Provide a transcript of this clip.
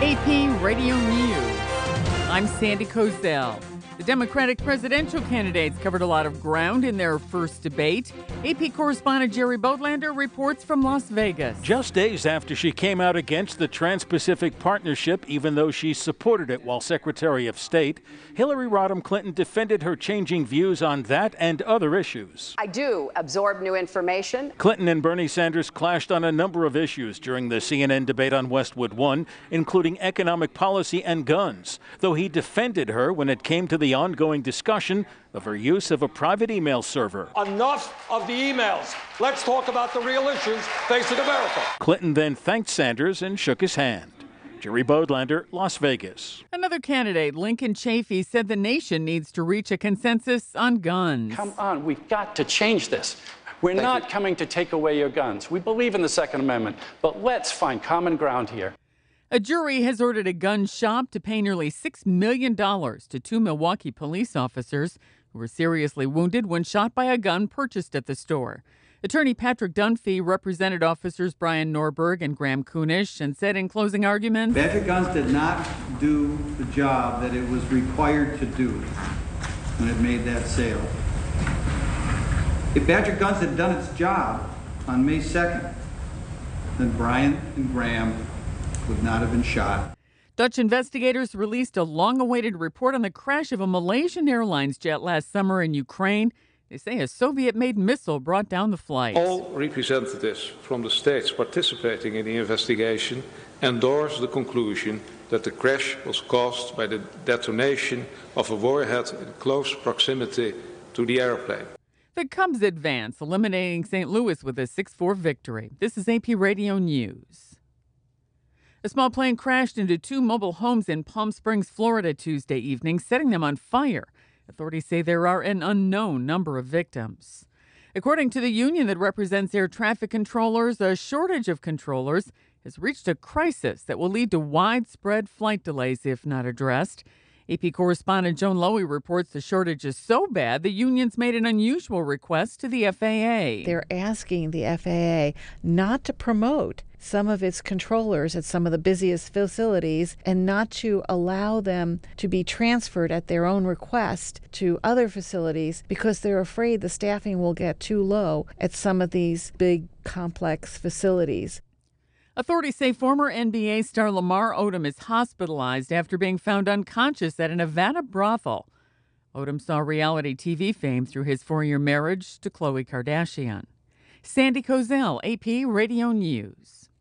AP Radio News. I'm Sandy Kozel. The Democratic presidential candidates covered a lot of ground in their first debate. AP correspondent Jerry Bodlander reports from Las Vegas. Just days after she came out against the Trans-Pacific Partnership, even though she supported it while Secretary of State, Hillary Rodham Clinton defended her changing views on that and other issues. I do absorb new information. Clinton and Bernie Sanders clashed on a number of issues during the CNN debate on Westwood One, including economic policy and guns, though he defended her when it came to the ongoing discussion of her use of a private email server. Enough of the emails. Let's talk about the real issues facing America. Clinton then thanked Sanders and shook his hand. Jerry Bodlander, Las Vegas. Another candidate, Lincoln Chafee, said the nation needs to reach a consensus on guns. Come on, we've got to change this. We're not coming to take away your guns. We believe in the Second Amendment, but let's find common ground here. A jury has ordered a gun shop to pay nearly $6 million to two Milwaukee police officers who were seriously wounded when shot by a gun purchased at the store. Attorney Patrick Dunphy represented officers Brian Norberg and Graham Kunish and said in closing arguments, Badger Guns did not do the job that it was required to do when it made that sale. If Badger Guns had done its job on May 2nd, then Brian and Graham would not have been shot. Dutch investigators released a long-awaited report on the crash of a Malaysian Airlines jet last summer in Ukraine. They say a Soviet-made missile brought down the flight. All representatives from the states participating in the investigation endorse the conclusion that the crash was caused by the detonation of a warhead in close proximity to the airplane. The Cubs advance, eliminating St. Louis with a 6-4 victory. This is AP Radio News. A small plane crashed into two mobile homes in Palm Springs, Florida, Tuesday evening, setting them on fire. Authorities say there are an unknown number of victims. According to the union that represents air traffic controllers, a shortage of controllers has reached a crisis that will lead to widespread flight delays if not addressed. AP correspondent Joan Lowy reports the shortage is so bad the union's made an unusual request to the FAA. They're asking the FAA not to promote some of its controllers at some of the busiest facilities and not to allow them to be transferred at their own request to other facilities because they're afraid the staffing will get too low at some of these big, complex facilities. Authorities say former NBA star Lamar Odom is hospitalized after being found unconscious at a Nevada brothel. Odom saw reality TV fame through his 4-year marriage to Khloe Kardashian. Sandy Kozel, AP Radio News.